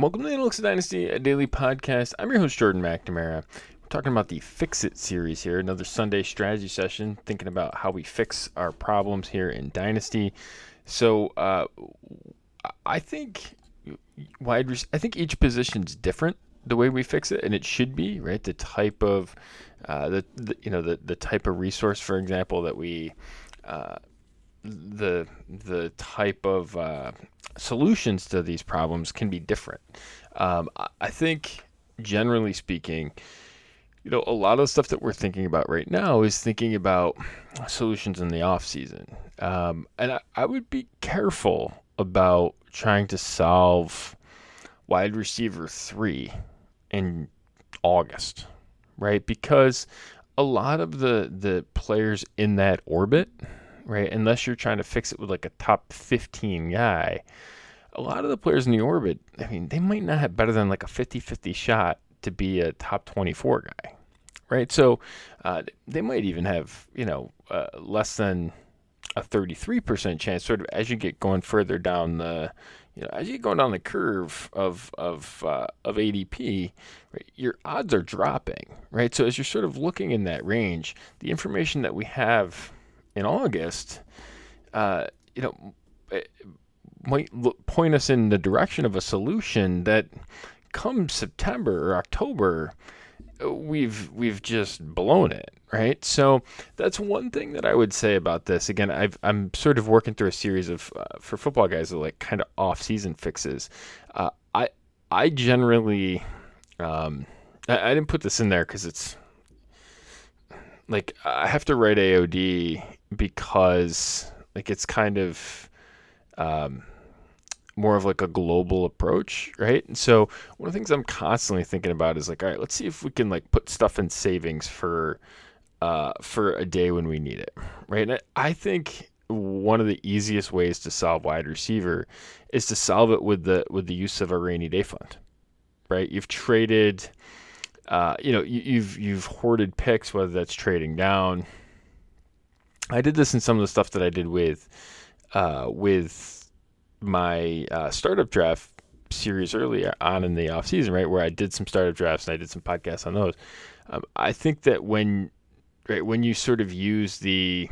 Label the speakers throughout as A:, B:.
A: Welcome to the Analytics Dynasty, a daily podcast. I'm your host, Jordan McNamara. We're talking about the Fix It series here, another Sunday strategy session, thinking about how we fix our problems here in Dynasty. So I think I think each position's different the way we fix it, and it should be, right? The type of the type of resource, for example, that we the type of solutions to these problems can be different. I think, generally speaking, a lot of the stuff that we're thinking about right now is thinking about solutions in the off season, and I would be careful about trying to solve wide receiver 3 in August, right? Because a lot of the players in that orbit, right, unless you're trying to fix it with like a top 15 guy, a lot of the players in the orbit, I mean, they might not have better than like a 50-50 shot to be a top 24 guy, right? So they might even have, less than a 33% chance, sort of as you get going further down the, as you go down the curve of ADP, right, your odds are dropping, right? So as you're sort of looking in that range, the information that we have in August, it might point us in the direction of a solution that come September or October, we've just blown it, right? So that's one thing that I would say about this. Again, I'm sort of working through a series of for football guys of like kind of off-season fixes. I generally I didn't put this in there because it's like I have to write AOD because like it's kind of more of like a global approach, right? And so one of the things I'm constantly thinking about is like, all right, let's see if we can like put stuff in savings for a day when we need it, right? And I think one of the easiest ways to solve wide receiver is to solve it with the use of a rainy day fund, right? You've traded, you've hoarded picks, whether that's trading down. I did this in some of the stuff that I did with my startup draft series earlier on in the off season, right, where I did some startup drafts and I did some podcasts on those. I think that when you sort of use the,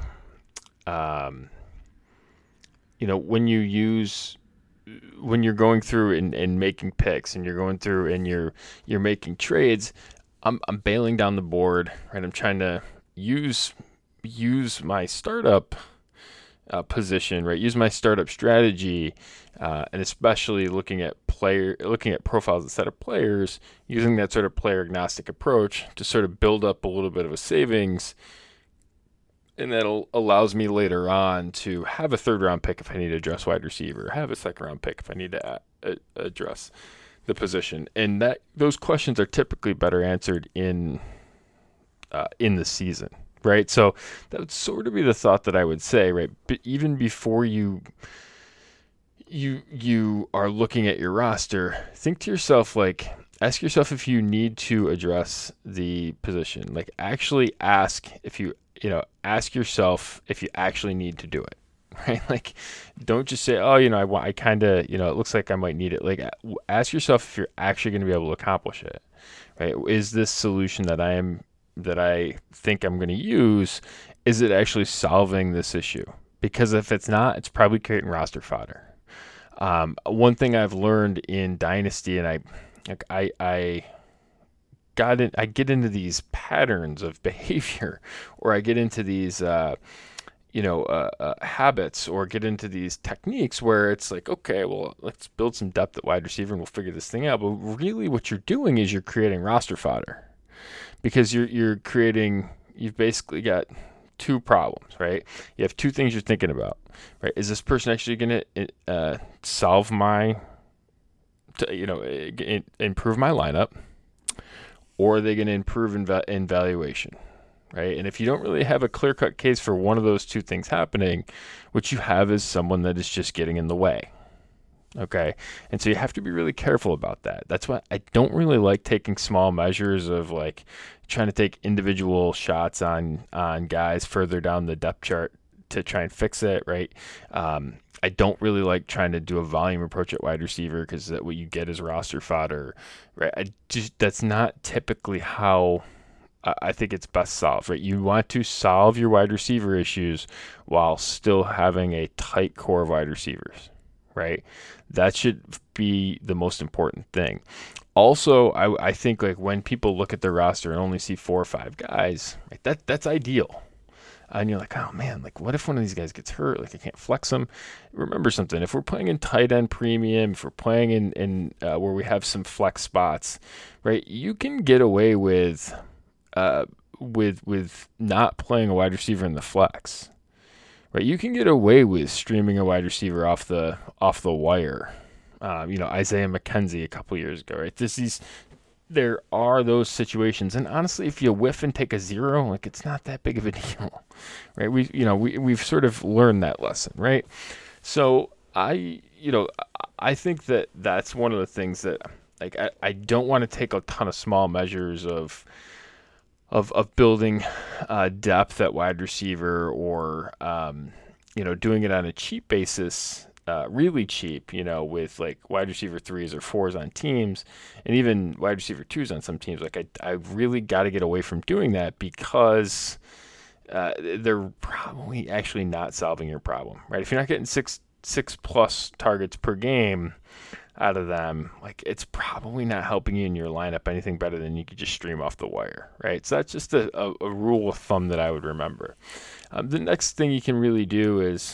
A: when you're going through and making picks and you're going through and you're making trades, I'm bailing down the board, right? I'm trying to use my startup position, right? Use my startup strategy, and especially looking at profiles instead of players, using that sort of player agnostic approach to sort of build up a little bit of a savings, and that allows me later on to have a third round pick if I need to address wide receiver, have a second round pick if I need to address the position, and that those questions are typically better answered in the season. Right, so that would sort of be the thought that I would say, right? But even before you are looking at your roster, think to yourself, like, ask yourself if you need to address the position. Like, actually ask ask yourself if you actually need to do it, right? Like, don't just say, oh, I kind of, it looks like I might need it. Like, ask yourself if you're actually going to be able to accomplish it, right? Is this solution that I think I'm going to use, is it actually solving this issue? Because if it's not, it's probably creating roster fodder. One thing I've learned in Dynasty, and I get into these patterns of behavior, or I get into these habits, or get into these techniques where it's like, okay, well, let's build some depth at wide receiver and we'll figure this thing out. But really what you're doing is you're creating roster fodder. Because you've basically got two problems, right? You have two things you're thinking about, right? Is this person actually going to solve improve my lineup, or are they going to improve in valuation, right? And if you don't really have a clear-cut case for one of those two things happening, what you have is someone that is just getting in the way. Okay. And so you have to be really careful about that. That's why I don't really like taking small measures of like trying to take individual shots on guys further down the depth chart to try and fix it. Right. I don't really like trying to do a volume approach at wide receiver because that what you get is roster fodder, right? That's not typically how I think it's best solved, right? You want to solve your wide receiver issues while still having a tight core of wide receivers, right? That should be the most important thing. Also, I think like when people look at the roster and only see 4 or 5 guys, like that's ideal. And you're like, oh man, like what if one of these guys gets hurt? Like I can't flex them. Remember something: if we're playing in tight end premium, if we're playing in where we have some flex spots, right? You can get away with not playing a wide receiver in the flex, right? You can get away with streaming a wide receiver off the wire. Isaiah McKenzie a couple years ago, right? There are those situations, and honestly, if you whiff and take a 0, like it's not that big of a deal, right? We've sort of learned that lesson, right? So I think that's one of the things that like I don't want to take a ton of small measures of building depth at wide receiver or doing it on a cheap basis, really cheap, with like wide receiver 3s or 4s on teams, and even wide receiver 2s on some teams. Like I really got to get away from doing that because they're probably actually not solving your problem, right? If you're not getting six plus targets per game out of them, like it's probably not helping you in your lineup anything better than you could just stream off the wire, right? So that's just a rule of thumb that I would remember. The next thing you can really do is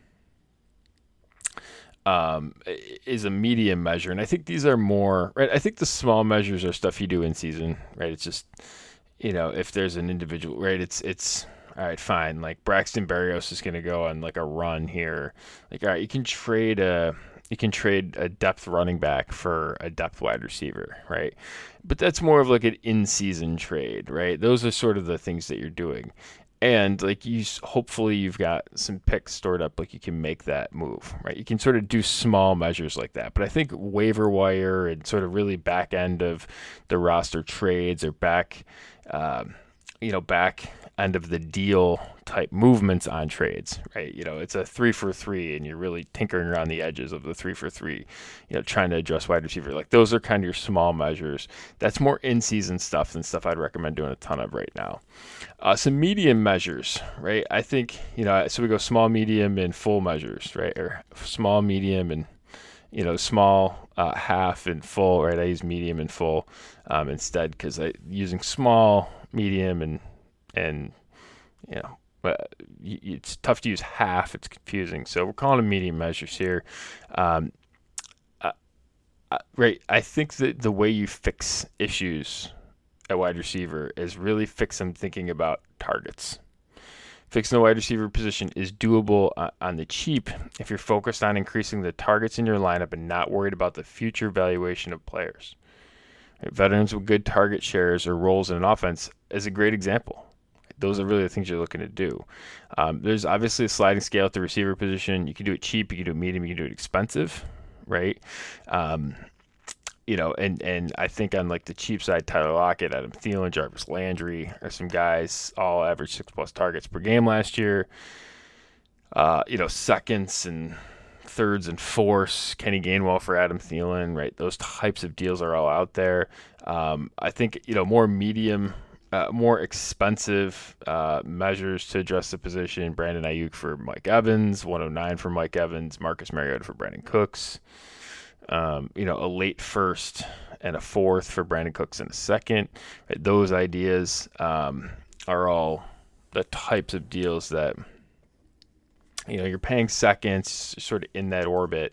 A: a medium measure, and I think these are more right. I think the small measures are stuff you do in season, right? It's just if there's an individual, right? It's all right, fine. Like Braxton Berrios is going to go on like a run here. Like all right, you can trade a depth running back for a depth wide receiver, right? But that's more of like an in-season trade, right? Those are sort of the things that you're doing. And like hopefully you've got some picks stored up, like you can make that move, right? You can sort of do small measures like that. But I think waiver wire and sort of really back end of the roster trades or back end of the deal type movements on trades, right? It's a 3-for-3 and you're really tinkering around the edges of the 3-for-3, trying to adjust wide receiver. Like those are kind of your small measures. That's more in-season stuff than stuff I'd recommend doing a ton of right now. Some medium measures, right? I think, so we go small, medium, and full measures, right? Or small, medium, and, small, half, and full, right? I use medium and full instead because using small, medium, and but it's tough to use half. It's confusing. So we're calling them medium measures here. Right. I think that the way you fix issues at wide receiver is really fix them thinking about targets. Fixing the wide receiver position is doable on the cheap if you're focused on increasing the targets in your lineup and not worried about the future valuation of players. Right? Veterans with good target shares or roles in an offense is a great example. Those are really the things you're looking to do. There's obviously a sliding scale at the receiver position. You can do it cheap, you can do it medium, you can do it expensive, right? And I think on like the cheap side, Tyler Lockett, Adam Thielen, Jarvis Landry are some guys all averaged 6+ targets per game last year. Seconds and thirds and fourths, Kenny Gainwell for Adam Thielen, right? Those types of deals are all out there. I think, more medium, more expensive measures to address the position. Brandon Ayuk for Mike Evans, 109 for Mike Evans, Marcus Mariota for Brandon Cooks. A late first and a fourth for Brandon Cooks and a second. Right? Those ideas are all the types of deals that you're paying seconds, sort of in that orbit,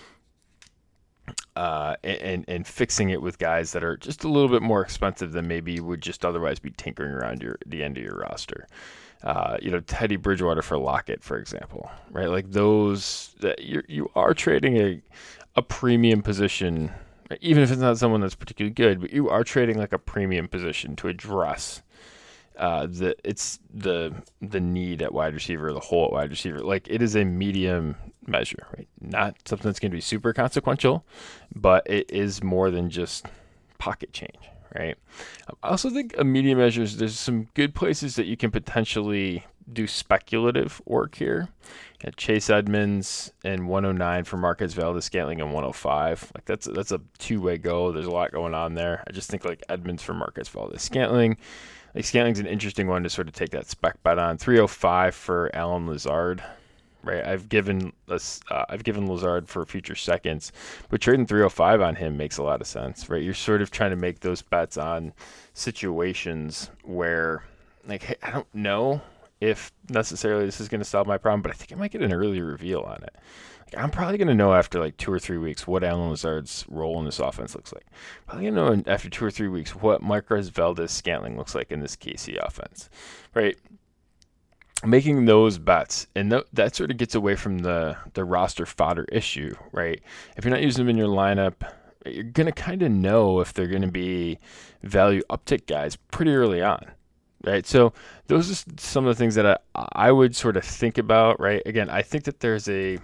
A: and fixing it with guys that are just a little bit more expensive than maybe you would just otherwise be tinkering around the end of your roster. Teddy Bridgewater for Lockett, for example, right? Like those that you are trading a premium position, even if it's not someone that's particularly good, but you are trading like a premium position to address the need at wide receiver, the hole at wide receiver. Like it is a medium measure, right? Not something that's going to be super consequential, but it is more than just pocket change, right? I also think a medium measure is there's some good places that you can potentially do speculative work here. Chase Edmonds and 109 for Marquez Valdes-Scantling and 105. Like that's a two-way go. There's a lot going on there. I just think like Edmonds for Marquez Valdes-Scantling. Like Scantling's an interesting one to sort of take that spec bet on. 305 for Alan Lazard. Right, I've given Lazard for future seconds, but trading 305 on him makes a lot of sense, right? You're sort of trying to make those bets on situations where, like, hey, I don't know if necessarily this is going to solve my problem, but I think I might get an early reveal on it. Like, I'm probably going to know after like 2 or 3 weeks what Alan Lazard's role in this offense looks like. Probably going to know after 2 or 3 weeks what Marquez Valdes-Scantling looks like in this KC offense, right? Making those bets, and that sort of gets away from the roster fodder issue, right? If you're not using them in your lineup, you're going to kind of know if they're going to be value uptick guys pretty early on, right? So those are some of the things that I would sort of think about, right? Again, I think that there is a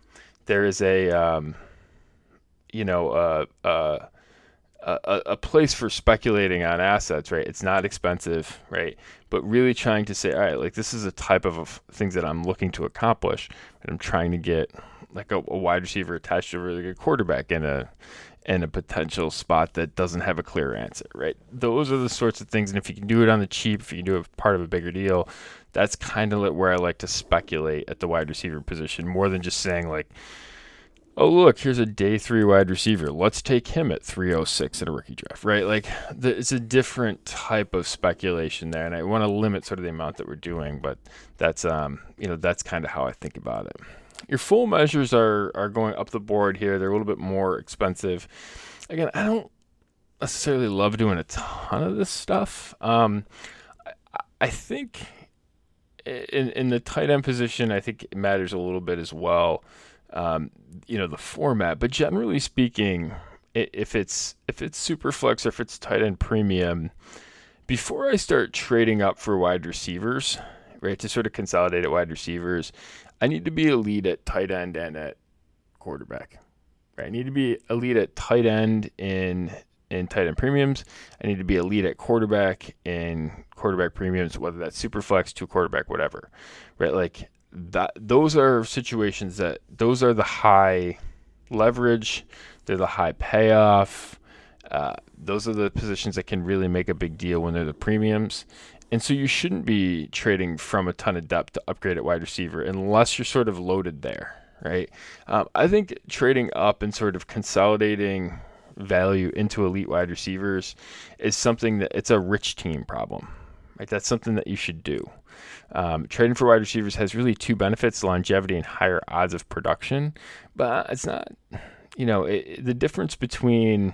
A: place for speculating on assets, right? It's not expensive, right? But really trying to say, all right, like this is a type of things that I'm looking to accomplish, and I'm trying to get like a wide receiver attached to a really good quarterback in a potential spot that doesn't have a clear answer, right? Those are the sorts of things, and if you can do it on the cheap, if you can do it part of a bigger deal, that's kind of where I like to speculate at the wide receiver position more than just saying like, oh, look, here's a day 3 wide receiver. Let's take him at 306 in a rookie draft, right? Like, it's a different type of speculation there, and I want to limit sort of the amount that we're doing, but that's that's kind of how I think about it. Your full measures are going up the board here. They're a little bit more expensive. Again, I don't necessarily love doing a ton of this stuff. I think in the tight end position, I think it matters a little bit as well. The format, but generally speaking, if it's super flex or if it's tight end premium, before I start trading up for wide receivers, right, to sort of consolidate at wide receivers, I need to be elite at tight end and at quarterback. Right, I need to be elite at tight end in tight end premiums. I need to be elite at quarterback in quarterback premiums, whether that's super flex, 2 quarterback, whatever. Right, like those are situations those are the high leverage, they're the high payoff. Those are the positions that can really make a big deal when they're the premiums. And so you shouldn't be trading from a ton of depth to upgrade at wide receiver unless you're sort of loaded there, right? I think trading up and sort of consolidating value into elite wide receivers is something that it's a rich team problem, right? That's something that you should do. Trading for wide receivers has really 2 benefits: longevity and higher odds of production. But it's not, the difference between,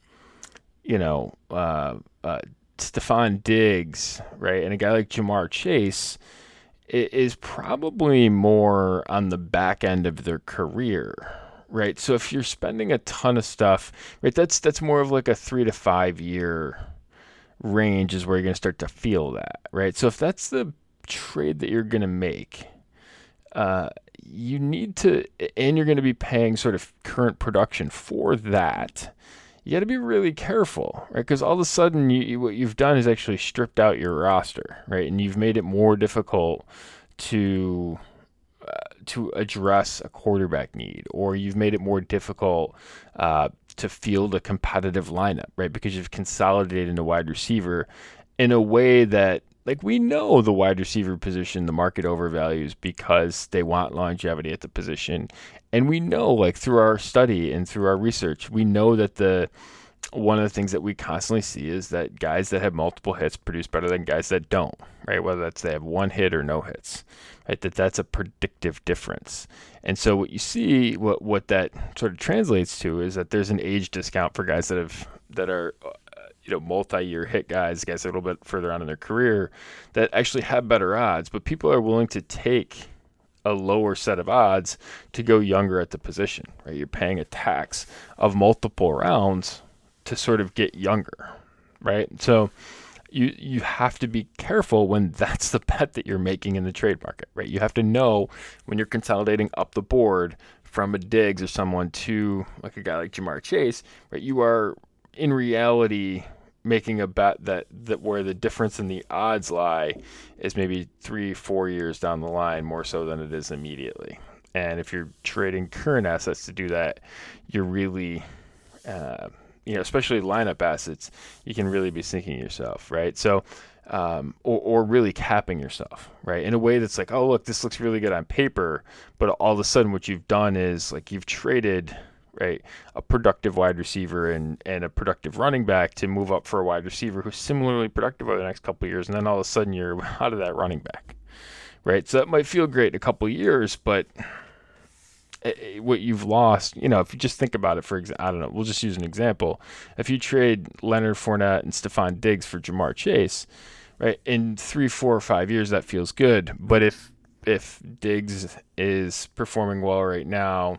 A: Stephon Diggs, right, and a guy like Ja'Marr Chase is probably more on the back end of their career, right? So if you're spending a ton of stuff, right, that's more of like a 3 to 5 year range is where you're going to start to feel that, right? So if that's the trade that you're going to make, you need to, and you're going to be paying sort of current production for that, you got to be really careful, right? Because all of a sudden what you've done is actually stripped out your roster, right? And you've made it more difficult to address a quarterback need, or you've made it more difficult to field a competitive lineup, right? Because you've consolidated into wide receiver in a way that, like, we know the wide receiver position, the market overvalues because they want longevity at the position. And we know, like, through our study and through our research, we know that one of the things that we constantly see is that guys that have multiple hits produce better than guys that don't, right? Whether that's they have 1 hit or no hits, right? That's a predictive difference. And so what you see, what that sort of translates to is that there's an age discount for guys that are multi-year hit guys that are a little bit further on in their career that actually have better odds, but people are willing to take a lower set of odds to go younger at the position, right? You're paying a tax of multiple rounds to sort of get younger, right? So you have to be careful when that's the bet that you're making in the trade market, right? You have to know when you're consolidating up the board from a Diggs or someone to like a guy like Ja'Marr Chase, right? You are in reality making a bet that where the difference in the odds lie is maybe 3-4 years down the line more so than it is immediately. And if you're trading current assets to do that, you're really, especially lineup assets, you can really be sinking yourself, right? So, or really capping yourself, right? In a way that's like, oh, look, this looks really good on paper, but all of a sudden what you've done is like you've traded, right, a productive wide receiver and a productive running back to move up for a wide receiver who's similarly productive over the next couple of years, and then all of a sudden you're out of that running back, right? So that might feel great in a couple of years, but what you've lost, if you just think about it, for example, I don't know, we'll just use an example. If you trade Leonard Fournette and Stephon Diggs for Jamar Chase, right, in 3, 4, or 5 years, that feels good. But if Diggs is performing well right now,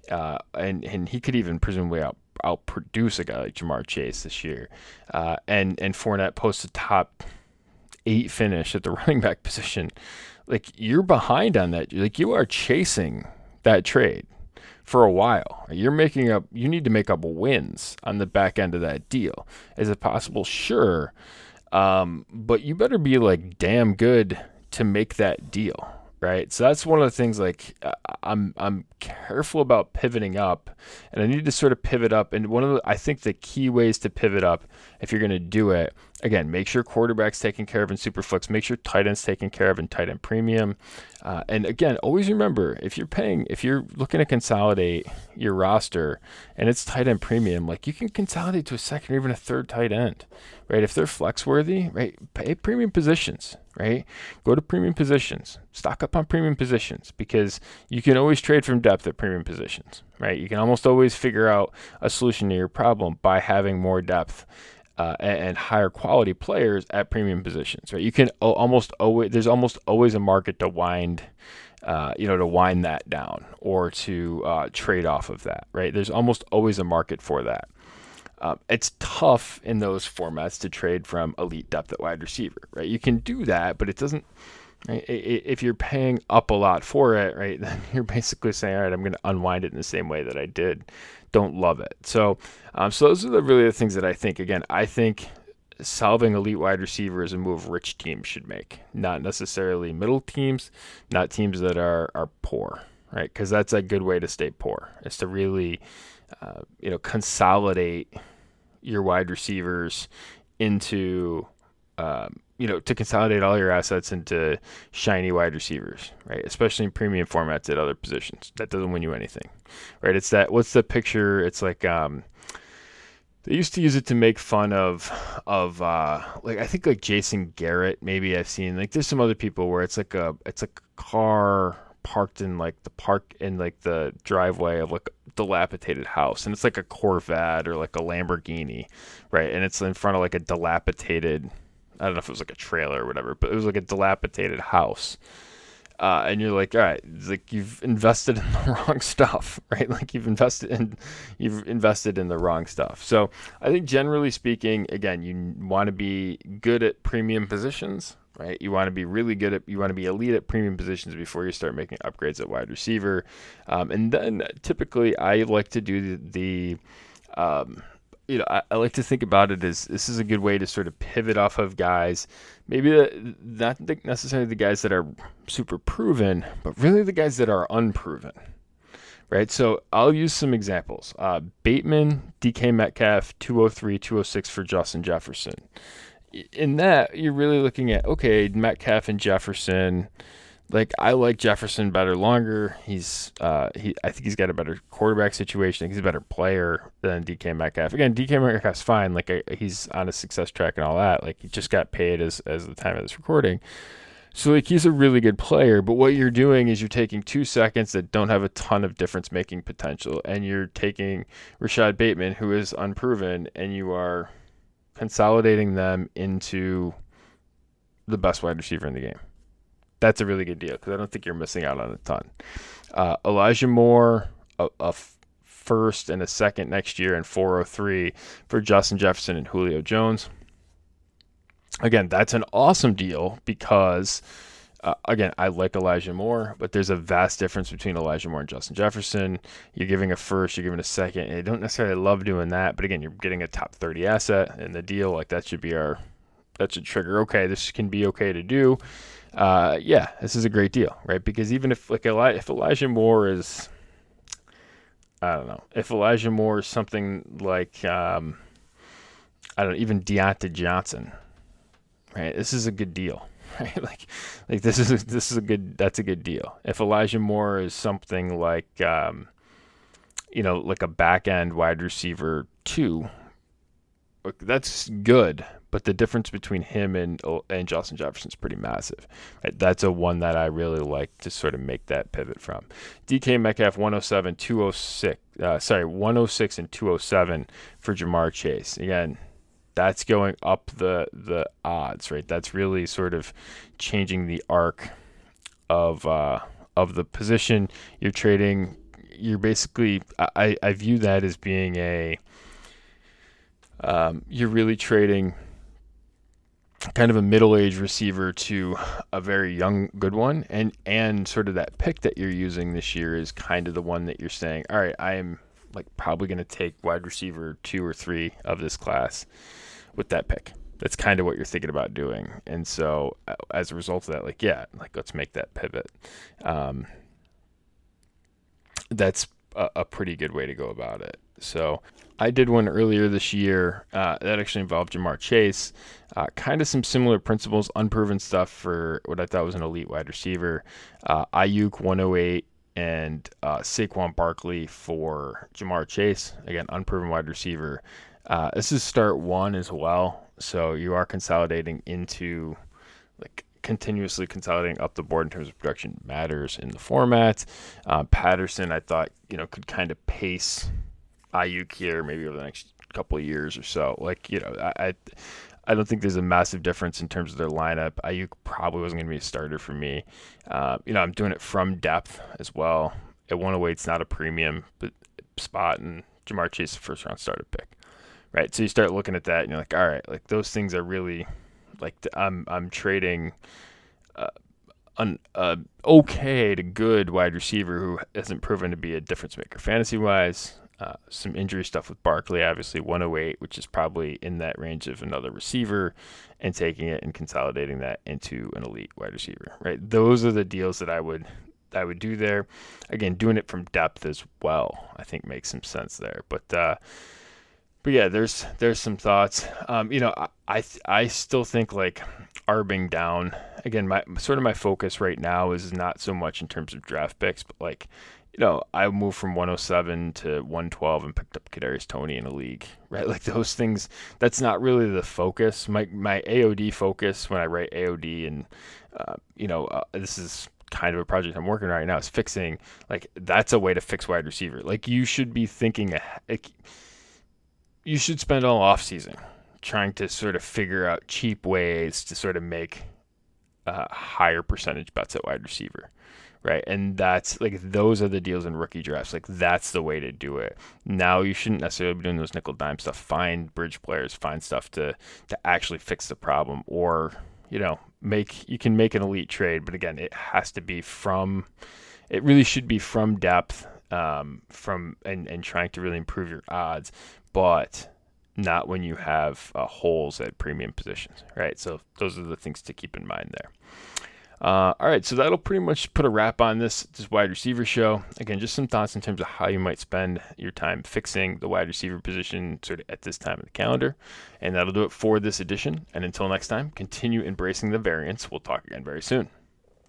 A: and he could even presumably outproduce a guy like Jamar Chase this year, and Fournette posts a top 8 finish at the running back position, like you're behind on that. Like you are chasing that trade for a while. You need to make up wins on the back end of that deal. Is it possible? Sure. But you better be like damn good to make that deal, right? So that's one of the things, like I'm careful about pivoting up, and I need to sort of pivot up. And I think the key ways to pivot up, if you're going to do it, again, make sure quarterback's taken care of in Superflex, make sure tight end's taken care of in tight end premium. And again, always remember, if you're looking to consolidate your roster and it's tight end premium, like you can consolidate to a second or even a third tight end, right? If they're flex worthy, right? Pay premium positions, right? Go to premium positions, stock up on premium positions, because you can always trade from depth at premium positions, right? You can almost always figure out a solution to your problem by having more depth and higher quality players at premium positions, right? You can there's almost always a market to wind that down or to trade off of that, right? There's almost always a market for that. It's tough in those formats to trade from elite depth at wide receiver, right? You can do that, but it doesn't. Right? If you're paying up a lot for it, right, then you're basically saying, all right, I'm going to unwind it in the same way that I did. Don't love it. So those are really the things that I think solving elite wide receiver is a move rich teams should make, not necessarily middle teams, not teams that are poor, right? Because that's a good way to stay poor, is to really, consolidate your wide receivers into, to consolidate all your assets into shiny wide receivers, right? Especially in premium formats at other positions. That doesn't win you anything, right? It's that, what's the picture? It's like, they used to use it to make fun of I think like Jason Garrett, maybe I've seen, like there's some other people where it's like a car parked in like the driveway of like a dilapidated house, and it's like a Corvette or like a Lamborghini, right? And it's in front of like a dilapidated, I don't know if it was like a trailer or whatever, but it was like a dilapidated house. And you're like, all right, it's like you've invested in the wrong stuff, right? Like you've invested in the wrong stuff. So I think generally speaking, again, you want to be good at premium positions, right? You want to be elite at premium positions before you start making upgrades at wide receiver. And then typically I like to do I like to think about it as this is a good way to sort of pivot off of guys, maybe not necessarily the guys that are super proven, but really the guys that are unproven, right? So I'll use some examples. Bateman, DK Metcalf, 203, 206 for Justin Jefferson. In that, you're really looking at, okay, Metcalf and Jefferson. Like, I like Jefferson better longer. I think he's got a better quarterback situation. I think he's a better player than DK Metcalf. Again, DK Metcalf's fine. Like, he's on a success track and all that. Like, he just got paid as the time of this recording. So, like, he's a really good player. But what you're doing is you're taking 2 seconds that don't have a ton of difference-making potential, and you're taking Rashad Bateman, who is unproven, and you are consolidating them into the best wide receiver in the game. That's a really good deal because I don't think you're missing out on a ton. Elijah Moore, a first and a second next year, and 403 for Justin Jefferson and Julio Jones. Again, that's an awesome deal because Again, I like Elijah Moore, but there's a vast difference between Elijah Moore and Justin Jefferson. You're giving a first, you're giving a second, and I don't necessarily love doing that. But again, you're getting a top 30 asset in the deal. Like that should be that should trigger. Okay, this can be okay to do. Yeah, this is a great deal, right? Because even if if Elijah Moore is, I don't know, if Elijah Moore is something like, I don't know, even Deontay Johnson, right? This is a good deal. Right? Like this is a that's a good deal. If Elijah Moore is something like like a back end wide receiver 2, that's good, but the difference between him and Justin Jefferson is pretty massive. Right? That's a one that I really like to sort of make that pivot from. DK Metcalf 107, 206. 106 and 207 for Ja'Marr Chase. Again, that's going up the odds, right? That's really sort of changing the arc of the position you're trading. You're basically, I view that as being you're really trading kind of a middle-aged receiver to a very young good one, and sort of that pick that you're using this year is kind of the one that you're saying, all right, I am like probably going to take wide receiver 2 or 3 of this class with that pick. That's kind of what you're thinking about doing. And so as a result of that, let's make that pivot. That's a pretty good way to go about it. So I did one earlier this year that actually involved Ja'Marr Chase. Kind of some similar principles, unproven stuff for what I thought was an elite wide receiver. Ayuk 108 and Saquon Barkley for Ja'Marr Chase. Again, unproven wide receiver. This is start 1 as well. So you are consolidating into continuously consolidating up the board in terms of production matters in the format. Patterson, I thought, could kind of pace Ayuk here maybe over the next couple of years or so. I don't think there's a massive difference in terms of their lineup. Ayuk probably wasn't going to be a starter for me. I'm doing it from depth as well. At 108, it's not a premium spot, and Ja'Marr Chase is the first round starter pick. Right, so you start looking at that, and you're like, all right, like those things are really, I'm trading an okay to good wide receiver who hasn't proven to be a difference maker fantasy wise. Some injury stuff with Barkley, obviously 108, which is probably in that range of another receiver, and taking it and consolidating that into an elite wide receiver. Right, those are the deals that I would do there. Again, doing it from depth as well, I think makes some sense there, but yeah, there's some thoughts. I still think like arbing down. Again, my focus right now is not so much in terms of draft picks, but I moved from 107 to 112 and picked up Kadarius Toney in a league, right? Like those things, that's not really the focus. My AOD focus when I write AOD, and this is kind of a project I'm working on right now, is fixing. That's a way to fix wide receiver. You should be thinking you should spend all off season trying to sort of figure out cheap ways to sort of make higher percentage bets at wide receiver, right? And that's those are the deals in rookie drafts. That's the way to do it. Now you shouldn't necessarily be doing those nickel dime stuff. Find bridge players, find stuff to actually fix the problem, or you can make an elite trade, but again, it has to be it really should be from depth, and trying to really improve your odds, but not when you have holes at premium positions, right? So those are the things to keep in mind there. All right, so that'll pretty much put a wrap on this wide receiver show. Again, just some thoughts in terms of how you might spend your time fixing the wide receiver position sort of at this time of the calendar. And that'll do it for this edition. And until next time, continue embracing the variance. We'll talk again very soon.